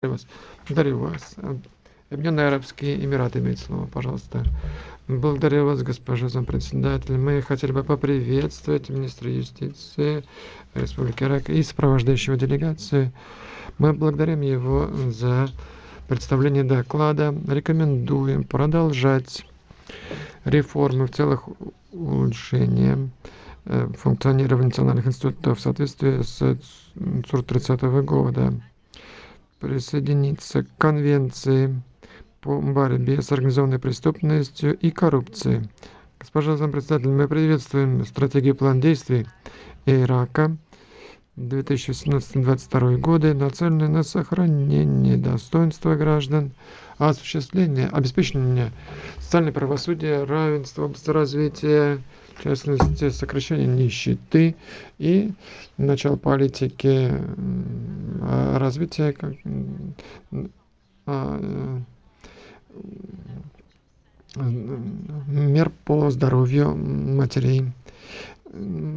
вас. Благодарю вас. Объединенные Арабские Эмираты имеет слово, пожалуйста. Благодарю вас, госпожа зампредседатель. Мы хотели бы поприветствовать министра юстиции Республики Ирак и сопровождающего делегацию. Мы благодарим его за представление доклада. Рекомендуем продолжать реформы в целях улучшения функционирования национальных институтов в соответствии с 1930 года. Присоединиться к конвенции по борьбе с организованной преступностью и коррупцией. Госпожа зампредседатель, мы приветствуем стратегию план действий Ирака 2017-2022 годы, нацеленные на сохранение достоинства граждан, осуществление, обеспечение социального правосудия, равенства, области развития, в частности, сокращение нищеты и начало политики развития мер по здоровью матерей.